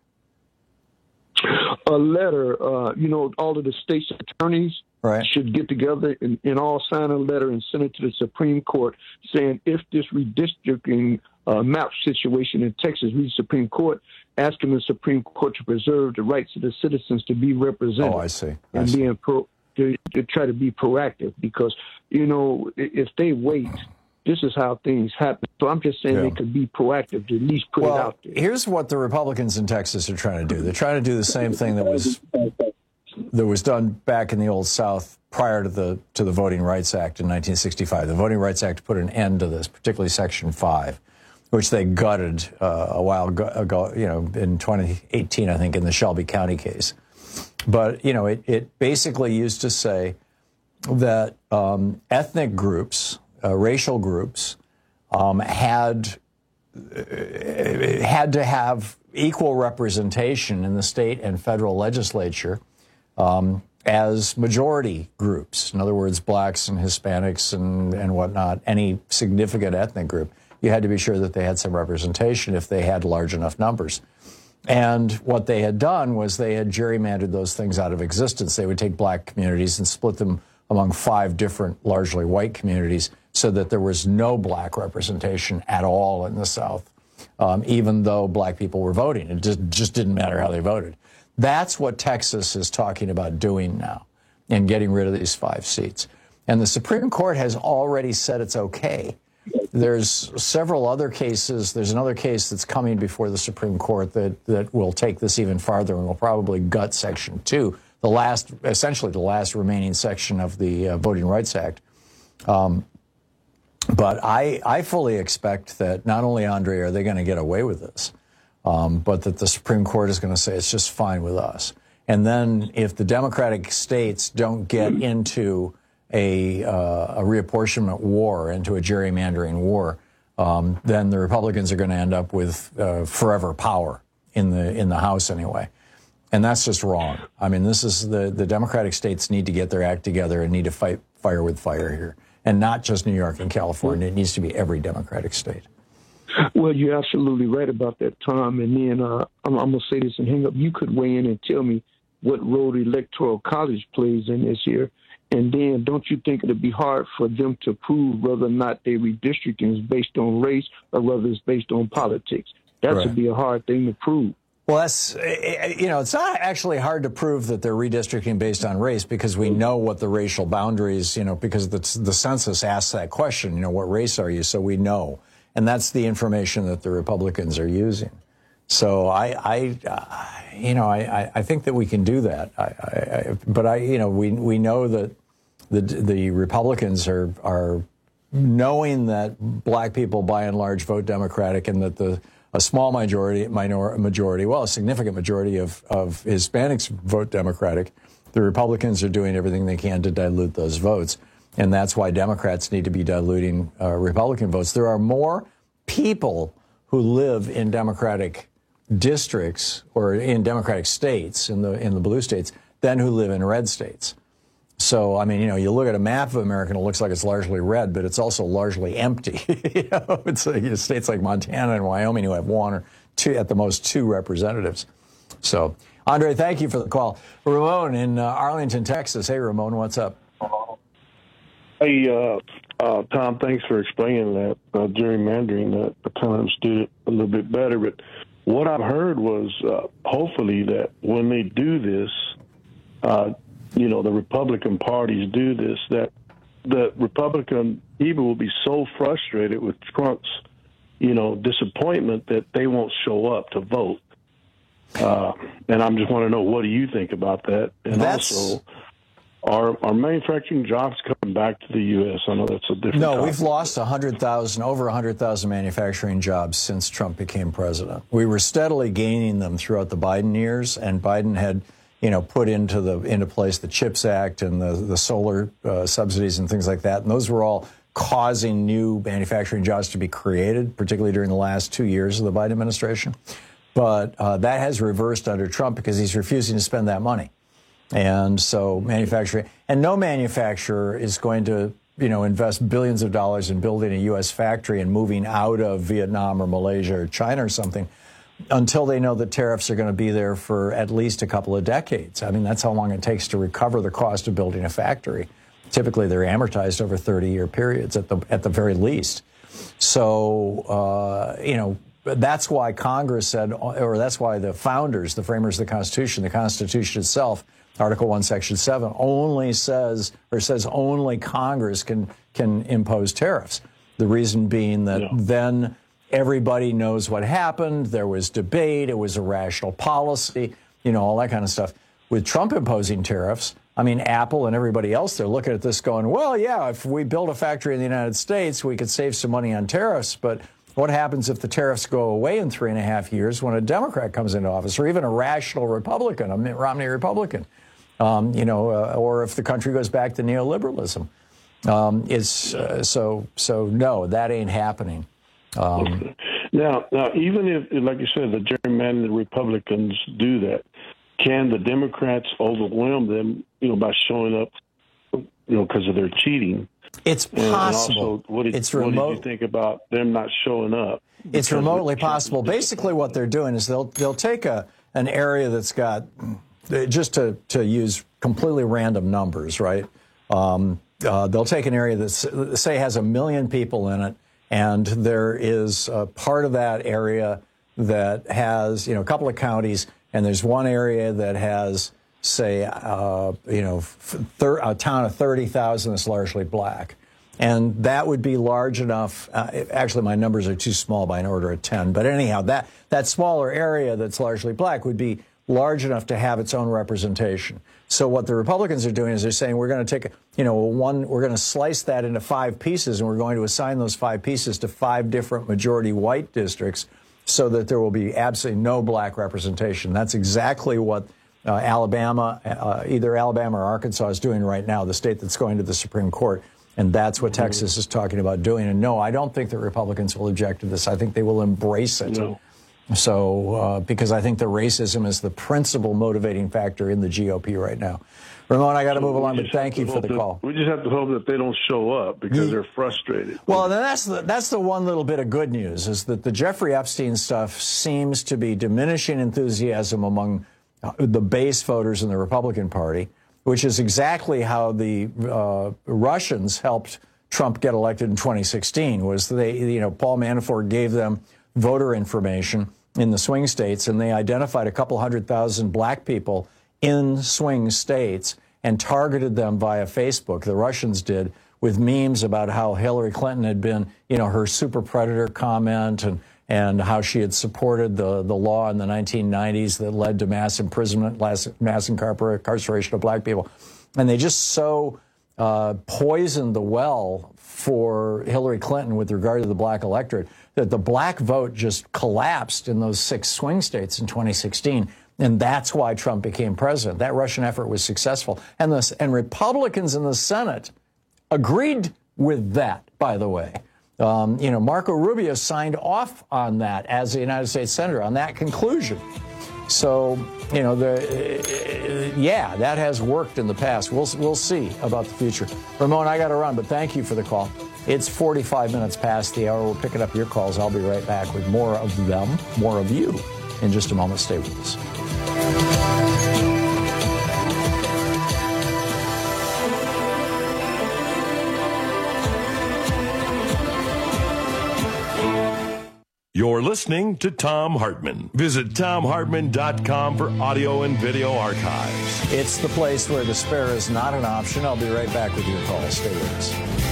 A letter, all of the state's attorneys should get together and all sign a letter and send it to the Supreme Court saying if this redistricting map situation in Texas reaches the Supreme Court, asking the Supreme Court to preserve the rights of the citizens to be represented. Oh, I see. Being to try to be proactive because, if they wait, this is how things happen. So I'm just saying they could be proactive to at least put it out there. Here's what the Republicans in Texas are trying to do. They're trying to do the same thing that was done back in the Old South prior to the Voting Rights Act in 1965. The Voting Rights Act put an end to this, particularly Section 5, which they gutted a while ago, in 2018, I think, in the Shelby County case. But, it basically used to say that ethnic groups, racial groups, had to have equal representation in the state and federal legislature as majority groups. In other words, blacks and Hispanics and whatnot, any significant ethnic group. You had to be sure that they had some representation if they had large enough numbers. And what they had done was they had gerrymandered those things out of existence. They would take black communities and split them among 5 different, largely white communities so that there was no black representation at all in the South, even though black people were voting. It just didn't matter how they voted. That's what Texas is talking about doing now and getting rid of these 5 seats. And the Supreme Court has already said it's okay. There's several other cases. There's another case that's coming before the Supreme Court that will take this even farther and will probably gut Section 2, essentially the last remaining section of the Voting Rights Act. But I fully expect that not only, Andre, are they going to get away with this, but that the Supreme Court is going to say it's just fine with us. And then if the Democratic states don't get into a reapportionment war, into a gerrymandering war, then the Republicans are going to end up with forever power in the House anyway. And that's just wrong. I mean, this is the Democratic states need to get their act together and need to fight fire with fire here. And not just New York and California. It needs to be every Democratic state. Well, you're absolutely right about that, Tom. And then I'm going to say this and hang up. You could weigh in and tell me what role the Electoral College plays in this here. And then don't you think it would be hard for them to prove whether or not their redistricting is based on race or whether it's based on politics? That would be a hard thing to prove. Well, that's, it's not actually hard to prove that they're redistricting based on race because we know what the racial boundaries, because the census asks that question, what race are you? So we know. And that's the information that the Republicans are using. So I think that we can do that. We know that the Republicans are knowing that black people by and large vote Democratic and that a small a significant majority of Hispanics vote Democratic. The Republicans are doing everything they can to dilute those votes. And that's why Democrats need to be diluting Republican votes. There are more people who live in Democratic districts or in Democratic states, in the blue states, than who live in red states. So, you look at a map of America and it looks like it's largely red, but it's also largely empty. It's states like Montana and Wyoming who have one or two, at the most, two representatives. So, Andre, thank you for the call. Ramon in Arlington, Texas. Hey, Ramon, what's up? Hey, Tom, thanks for explaining that gerrymandering. That I kind of understood it a little bit better. But what I've heard was hopefully that when they do this, the Republican parties do this, that the Republican people will be so frustrated with Trump's, disappointment that they won't show up to vote. And I just want to know, what do you think about that? And also, are manufacturing jobs coming back to the U.S.? I know that's a different topic. We've lost over 100,000 manufacturing jobs since Trump became president. We were steadily gaining them throughout the Biden years, and Biden had put into place the CHIPS Act and the solar subsidies and things like that. And those were all causing new manufacturing jobs to be created, particularly during the last 2 years of the Biden administration. But that has reversed under Trump because he's refusing to spend that money. And so no manufacturer is going to, invest billions of dollars in building a U.S. factory and moving out of Vietnam or Malaysia or China or something until they know that tariffs are going to be there for at least a couple of decades. That's how long it takes to recover the cost of building a factory. Typically, they're amortized over 30-year periods at the very least. So, that's why Congress said, or that's why the founders, the framers of the Constitution itself, Article 1, Section 7, only says only Congress can impose tariffs. The reason being that then everybody knows what happened. There was debate. It was a rational policy, all that kind of stuff. With Trump imposing tariffs, Apple and everybody else, they're looking at this going, well, yeah, if we build a factory in the United States, we could save some money on tariffs. But what happens if the tariffs go away in 3.5 years when a Democrat comes into office, or even a rational Republican, a Mitt Romney Republican, or if the country goes back to neoliberalism? So no, that ain't happening. Now, even if, like you said, the gerrymandered Republicans do that, can the Democrats overwhelm them, by showing up, because of their cheating? It's possible. And also, what did you think about them not showing up? It's remotely possible. Basically, what they're doing is they'll take an area that's got, just to use completely random numbers, right? They'll take an area that, say, has 1 million people in it, and there is a part of that area that has, a couple of counties, and there's one area that has, say, a town of 30,000 that's largely black. And that would be large enough. Actually, my numbers are too small by an order of 10. But anyhow, that smaller area that's largely black would be large enough to have its own representation. So what the Republicans are doing is they're saying we're going to take, we're going to slice that into 5 pieces, and we're going to assign those 5 pieces to 5 different majority white districts so that there will be absolutely no black representation. That's exactly what Alabama, either Alabama or Arkansas is doing right now, the state that's going to the Supreme Court. And that's what Texas is talking about doing. And no, I don't think the Republicans will object to this. I think they will embrace it. No. So, because I think the racism is the principal motivating factor in the GOP right now. Ramon, I got to move along, but thank you for the call. We just have to hope that they don't show up because they're frustrated. Well, that's the one little bit of good news, is that the Jeffrey Epstein stuff seems to be diminishing enthusiasm among the base voters in the Republican Party, which is exactly how the Russians helped Trump get elected in 2016. Was Paul Manafort gave them voter information in the swing states, and they identified a couple 100,000 black people in swing states and targeted them via Facebook. The Russians did, with memes about how Hillary Clinton had been, her super predator comment, and how she had supported the law in the 1990s that led to mass imprisonment, mass incarceration of black people. And they just so poisoned the well for Hillary Clinton with regard to the black electorate that the black vote just collapsed in those 6 swing states in 2016. And that's why Trump became president. That Russian effort was successful. And Republicans in the Senate agreed with that, by the way. Marco Rubio signed off on that as a United States Senator, on that conclusion. So, that has worked in the past. We'll see about the future. Ramon, I got to run, but thank you for the call. It's 45 minutes past the hour. We're picking up your calls. I'll be right back with more of them, more of you, in just a moment. Stay with us. You're listening to Thom Hartmann. Visit ThomHartmann.com for audio and video archives. It's the place where despair is not an option. I'll be right back with your call. Stay with us.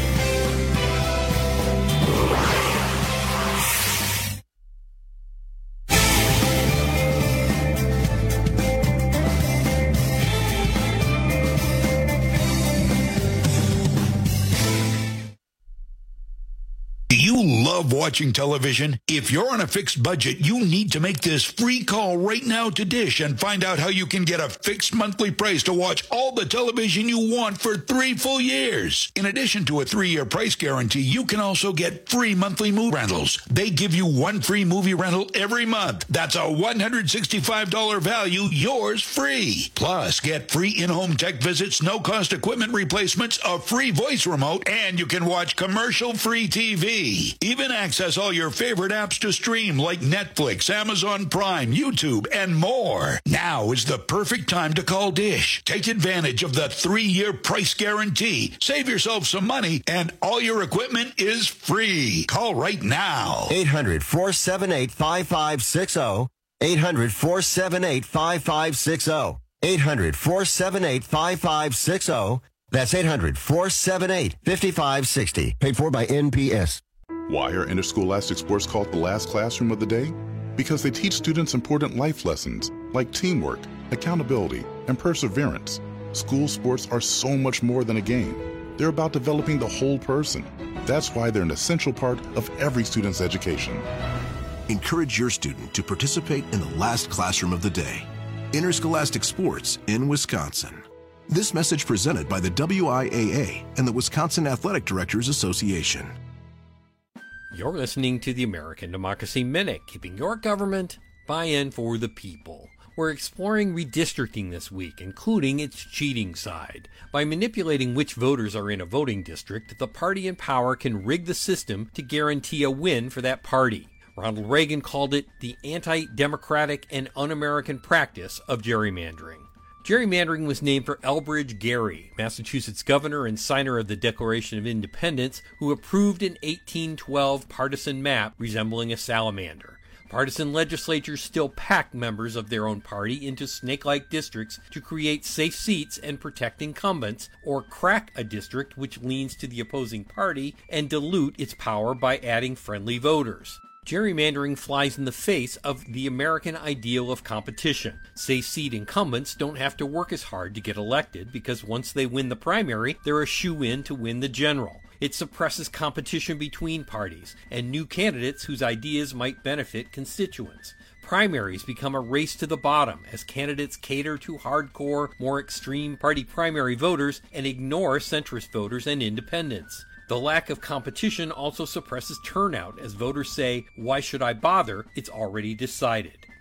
Love watching television? If you're on a fixed budget, you need to make this free call right now to Dish and find out how you can get a fixed monthly price to watch all the television you want for 3 full years. In addition to a 3-year price guarantee, you can also get free monthly movie rentals. They give you 1 free movie rental every month. That's a $165 value, yours free. Plus, get free in-home tech visits, no-cost equipment replacements, a free voice remote, and you can watch commercial-free TV. Even access all your favorite apps to stream like Netflix, Amazon Prime, YouTube, and more. Now is the perfect time to call Dish. Take advantage of the 3-year price guarantee. Save yourself some money, and all your equipment is free. Call right now. 800-478-5560. 800-478-5560. 800-478-5560. That's 800-478-5560. Paid for by NPS. Why are interscholastic sports called the last classroom of the day? Because they teach students important life lessons like teamwork, accountability, and perseverance. School sports are so much more than a game. They're about developing the whole person. That's why they're an essential part of every student's education. Encourage your student to participate in the last classroom of the day. Interscholastic sports in Wisconsin. This message presented by the WIAA and the Wisconsin Athletic Directors Association. You're listening to the American Democracy Minute, keeping your government buy-in for the people. We're exploring redistricting this week, including its cheating side. By manipulating which voters are in a voting district, the party in power can rig the system to guarantee a win for that party. Ronald Reagan called it the anti-democratic and un-American practice of gerrymandering. Gerrymandering was named for Elbridge Gerry, Massachusetts governor and signer of the Declaration of Independence, who approved an 1812 partisan map resembling a salamander. Partisan legislatures still pack members of their own party into snake-like districts to create safe seats and protect incumbents, or crack a district which leans to the opposing party and dilute its power by adding friendly voters. Gerrymandering flies in the face of the American ideal of competition. Safe seat incumbents don't have to work as hard to get elected because once they win the primary, they're a shoo-in to win the general. It suppresses competition between parties and new candidates whose ideas might benefit constituents. Primaries become a race to the bottom as candidates cater to hardcore, more extreme party primary voters and ignore centrist voters and independents. The lack of competition also suppresses turnout as voters say, "Why should I bother? It's already decided."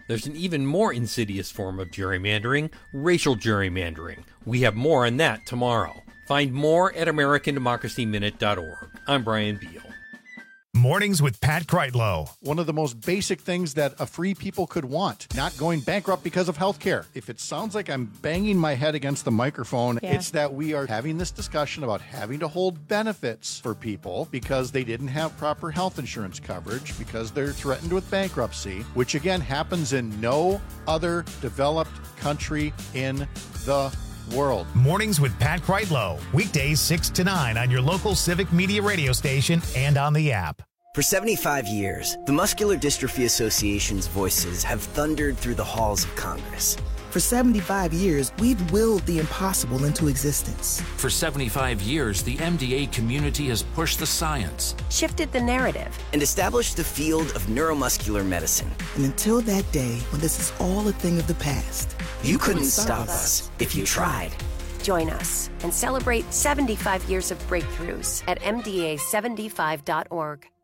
There's an even more insidious form of gerrymandering, racial gerrymandering. We have more on that tomorrow. Find more at AmericanDemocracyMinute.org. I'm Brian Beal. Mornings with Pat Kreitlow. One of the most basic things that a free people could want, not going bankrupt because of health care. If it sounds like I'm banging my head against the microphone, it's that we are having this discussion about having to hold benefits for people because they didn't have proper health insurance coverage, because they're threatened with bankruptcy, which again happens in no other developed country in the world. Mornings with Pat Kreitlow. Weekdays 6 to 9 on your local Civic Media radio station and on the app. For 75 years, the Muscular Dystrophy Association's voices have thundered through the halls of Congress. For 75 years, we've willed the impossible into existence. For 75 years, the MDA community has pushed the science, shifted the narrative, and established the field of neuromuscular medicine. And until that day, when this is all a thing of the past, you couldn't stop us if you tried. Join us and celebrate 75 years of breakthroughs at MDA75.org.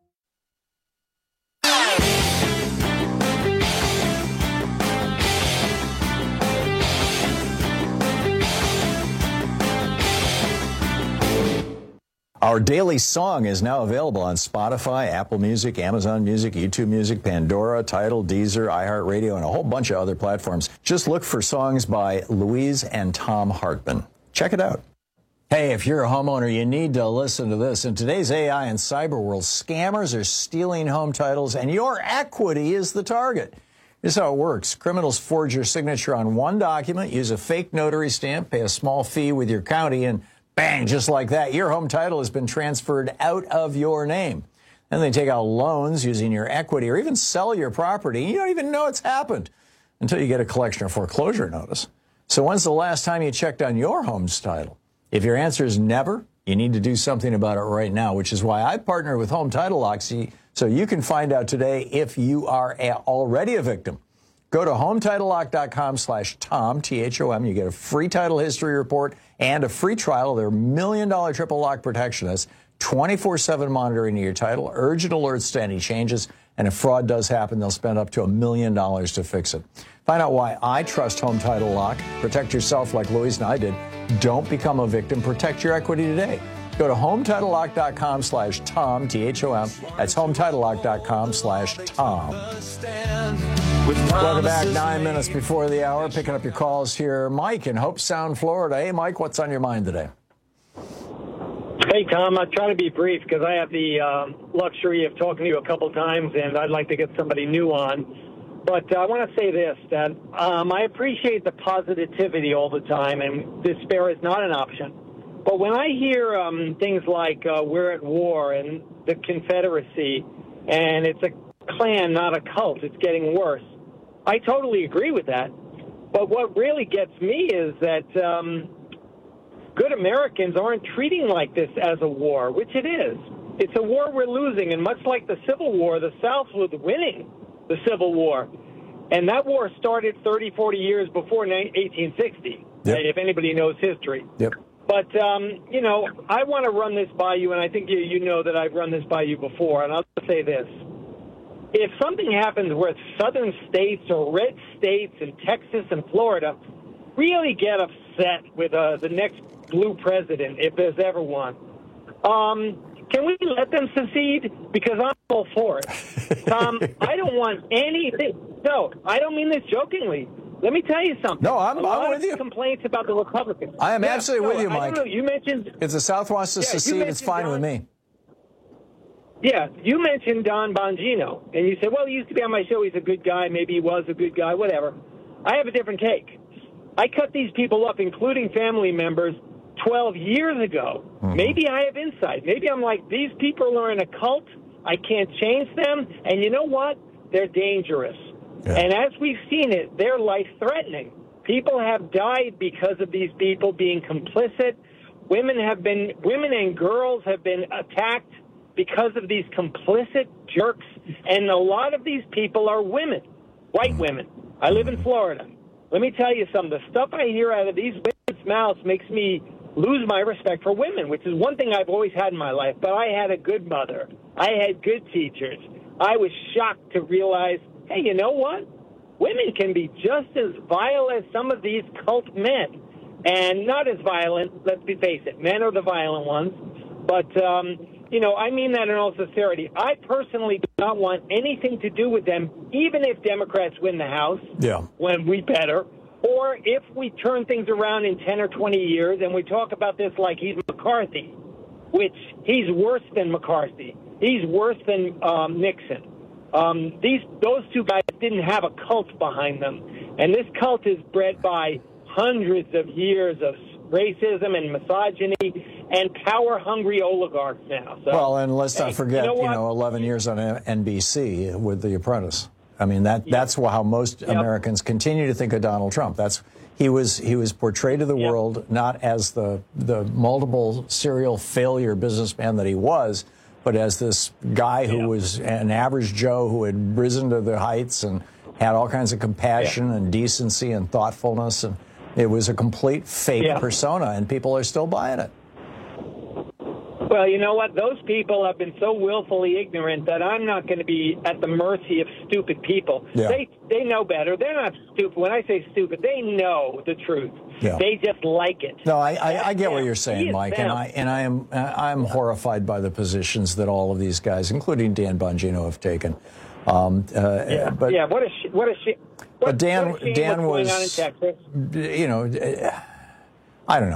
Our daily song is now available on Spotify, Apple Music, Amazon Music, YouTube Music, Pandora, Tidal, Deezer, iHeartRadio, and a whole bunch of other platforms. Just look for songs by Louise and Tom Hartman. Check it out. Hey, if you're a homeowner, you need to listen to this. In today's AI and cyber world, scammers are stealing home titles, and your equity is the target. This is how it works. Criminals forge your signature on one document, use a fake notary stamp, pay a small fee with your county, and bang, just like that, your home title has been transferred out of your name. Then they take out loans using your equity or even sell your property. You don't even know it's happened until you get a collection or foreclosure notice. So when's the last time you checked on your home's title? If your answer is never, you need to do something about it right now, which is why I partnered with Home Title Lock so you can find out today if you are already a victim. Go to HometitleLock.com/Tom, T-H-O-M. You get a free title history report and a free trial of their $1 million triple lock protection. That's 24/7 monitoring of your title, urgent alerts to any changes, and if fraud does happen, they'll spend up to $1 million to fix it. Find out why I trust Home Title Lock. Protect yourself like Louise and I did. Don't become a victim. Protect your equity today. Go to HometitleLock.com/Tom, T-H-O-M. That's HometitleLock.com/Tom. Welcome back, 9 minutes before the hour. Picking up your calls here. Mike in Hope Sound, Florida. Hey, Mike, what's on your mind today? Hey, Tom, I'll try to be brief because I have the luxury of talking to you a couple times, and I'd like to get somebody new on. But I want to say this, that I appreciate the positivity all the time, and despair is not an option. But when I hear things like we're at war and the Confederacy, and it's a clan, not a cult, it's getting worse, I totally agree with that. But what really gets me is that good Americans aren't treating like this as a war, which it is. It's a war we're losing, and much like the Civil War, the South was winning the Civil War. And that war started 30, 40 years before 1860, if anybody knows history. Yep. But, you know, I want to run this by you, and I think you know that I've run this by you before, and I'll just say this. If something happens where southern states or red states in Texas and Florida really get upset with the next blue president, if there's ever one, can we let them secede? Because I'm all for it. Tom, I don't want anything. No, I don't mean this jokingly. Let me tell you something. No, I'm with you. Complaints about the Republicans. I am absolutely with you, Mike. I don't know. You mentioned if the South wants to secede, it's fine with me. Yeah, you mentioned Don Bongino, and you said, well, he used to be on my show. He's a good guy. Maybe he was a good guy, whatever. I have a different take. I cut these people up, including family members, 12 years ago. Mm-hmm. Maybe I have insight. Maybe I'm like, these people are in a cult. I can't change them. And you know what? They're dangerous. Yeah. And as we've seen it, they're life-threatening. People have died because of these people being complicit. Women and girls have been attacked because of these complicit jerks. And a lot of these people are women, white women. I live in Florida. Let me tell you something. The stuff I hear out of these women's mouths makes me lose my respect for women, which is one thing I've always had in my life. But I had a good mother. I had good teachers. I was shocked to realize, hey, you know what? women can be just as vile as some of these cult men. And not as violent, let's face it. Men are the violent ones. But, I mean that in all sincerity. I personally do not want anything to do with them, even if Democrats win the House, when we better, or if we turn things around in 10 or 20 years and we talk about this like he's McCarthy, which he's worse than McCarthy. He's worse than Nixon. Those two guys didn't have a cult behind them. And this cult is bred by hundreds of years of racism and misogyny and power-hungry oligarchs now. So, well, and let's not forget, 11 years on NBC with The Apprentice. I mean, that's how most Americans continue to think of Donald Trump. He was portrayed to the world not as the multiple serial failure businessman that he was, but as this guy who was an average Joe who had risen to the heights and had all kinds of compassion and decency and thoughtfulness, and it was a complete fake persona, and people are still buying it. Well, you know what? Those people have been so willfully ignorant that I'm not going to be at the mercy of stupid people. Yeah. They know better. They're not stupid. When I say stupid, they know the truth. Yeah. They just like it. No, I get what you're saying, Mike, and I'm horrified by the positions that all of these guys, including Dan Bongino, have taken. What a shit. But Dan was, going on in Texas? I don't know.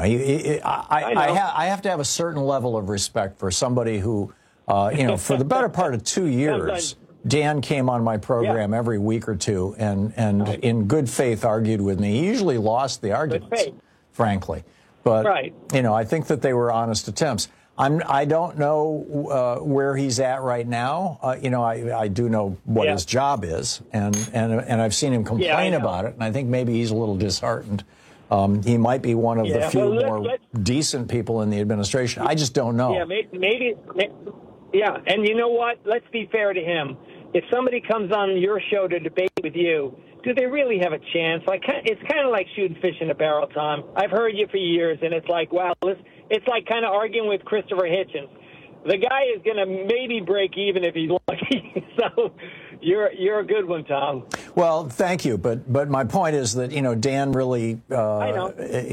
I have to have a certain level of respect for somebody who, for the better part of 2 years, Dan came on my program every week or two and in good faith argued with me. He usually lost the arguments, frankly. But, I think that they were honest attempts. I don't know where he's at right now. I do know what his job is, and I've seen him complain about it, and I think maybe he's a little disheartened. He might be one of the few more decent people in the administration. I just don't know. Yeah, maybe. Yeah, and you know what? Let's be fair to him. If somebody comes on your show to debate with you, do they really have a chance? It's kind of like shooting fish in a barrel, Tom. I've heard you for years, and it's like, wow, it's like kind of arguing with Christopher Hitchens. The guy is going to maybe break even if he's lucky. So you're a good one, Tom. Well, thank you. But my point is that, Dan really, I know.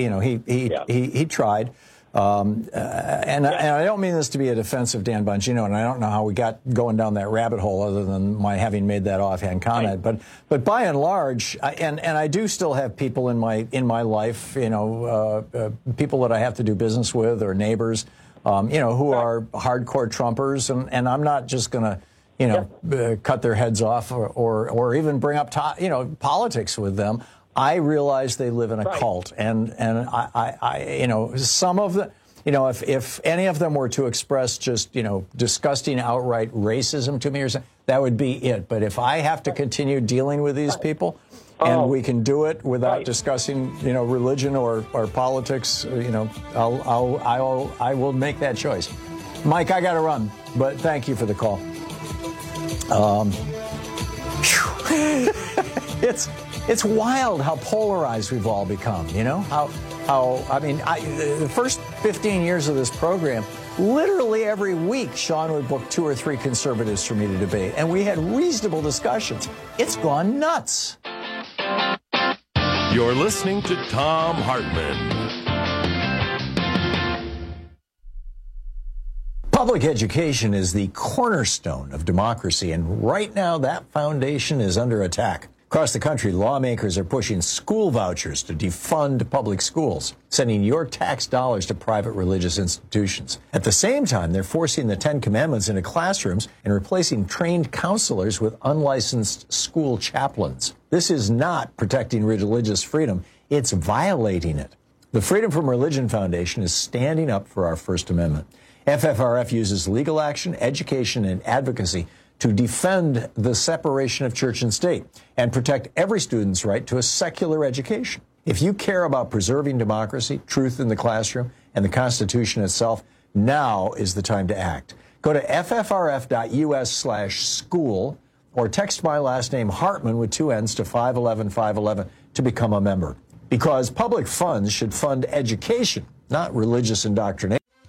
He tried. And I don't mean this to be a defense of Dan Bongino, and I don't know how we got going down that rabbit hole other than my having made that offhand comment. Right. But by and large, and I do still have people in my life, people that I have to do business with or neighbors, who are hardcore Trumpers, and I'm not just going to, cut their heads off or even bring up politics with them. I realize they live in a cult, and I some of the, if any of them were to express just, disgusting outright racism to me or something, that would be it. But if I have to continue dealing with these people, and we can do it without discussing, religion or politics, I will make that choice. Mike, I got to run, but thank you for the call. It's wild how polarized we've all become, the first 15 years of this program, literally every week, Sean would book 2 or 3 conservatives for me to debate, and we had reasonable discussions. It's gone nuts. You're listening to Thom Hartmann. Public education is the cornerstone of democracy, and right now that foundation is under attack. Across the country, lawmakers are pushing school vouchers to defund public schools, sending your tax dollars to private religious institutions. At the same time, they're forcing the 10 Commandments into classrooms and replacing trained counselors with unlicensed school chaplains. This is not protecting religious freedom, it's violating it. The Freedom from Religion Foundation is standing up for our First Amendment. FFRF uses legal action, education, and advocacy to defend the separation of church and state and protect every student's right to a secular education. If you care about preserving democracy, truth in the classroom, and the Constitution itself, now is the time to act. Go to ffrf.us/school or text my last name Hartmann with 2 N's to 511-511 to become a member. Because public funds should fund education, not religious indoctrination.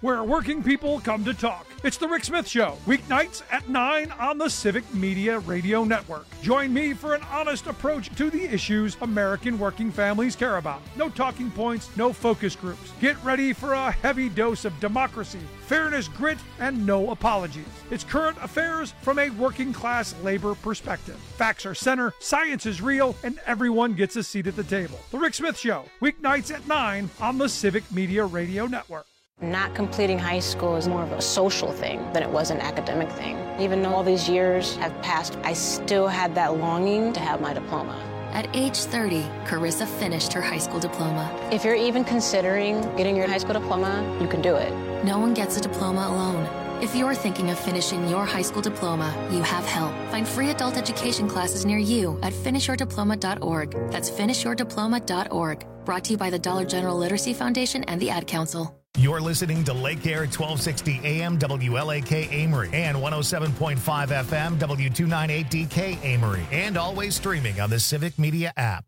where working people come to talk. It's The Rick Smith Show, weeknights at 9 on the Civic Media Radio Network. Join me for an honest approach to the issues American working families care about. No talking points, no focus groups. Get ready for a heavy dose of democracy, fairness, grit, and no apologies. It's current affairs from a working class labor perspective. Facts are center, science is real, and everyone gets a seat at the table. The Rick Smith Show, weeknights at 9 on the Civic Media Radio Network. Not completing high school is more of a social thing than it was an academic thing. Even though all these years have passed, I still had that longing to have my diploma. At age 30, Carissa finished her high school diploma. If you're even considering getting your high school diploma, you can do it. No one gets a diploma alone. If you're thinking of finishing your high school diploma, you have help. Find free adult education classes near you at finishyourdiploma.org. That's finishyourdiploma.org. Brought to you by the Dollar General Literacy Foundation and the Ad Council. You're listening to Lake Air 1260 AM WLAK Amory and 107.5 FM W298DK Amory, and always streaming on the Civic Media app.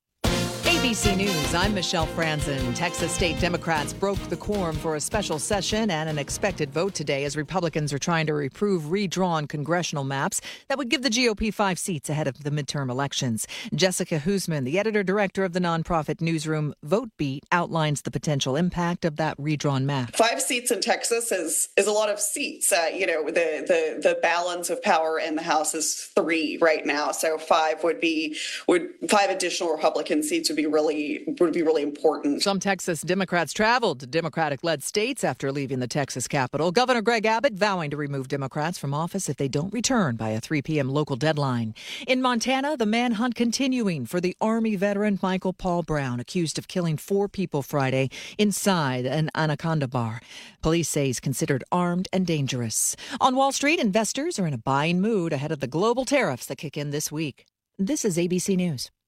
ABC News, I'm Michelle Franzen. Texas state Democrats broke the quorum for a special session and an expected vote today as Republicans are trying to approve redrawn congressional maps that would give the GOP 5 seats ahead of the midterm elections. Jessica Husman, the editor-director of the nonprofit newsroom Vote Beat, outlines the potential impact of that redrawn map. 5 seats in Texas is a lot of seats. The balance of power in the House is 3 right now, so 5 5 additional Republican seats would be really important. Some Texas Democrats traveled to Democratic-led states after leaving the Texas Capitol. Governor Greg Abbott vowing to remove Democrats from office if they don't return by a 3 p.m. local deadline. In Montana, the manhunt continuing for the Army veteran Michael Paul Brown, accused of killing 4 people Friday inside an Anaconda bar. Police say he's considered armed and dangerous. On Wall Street, investors are in a buying mood ahead of the global tariffs that kick in this week. This is ABC News.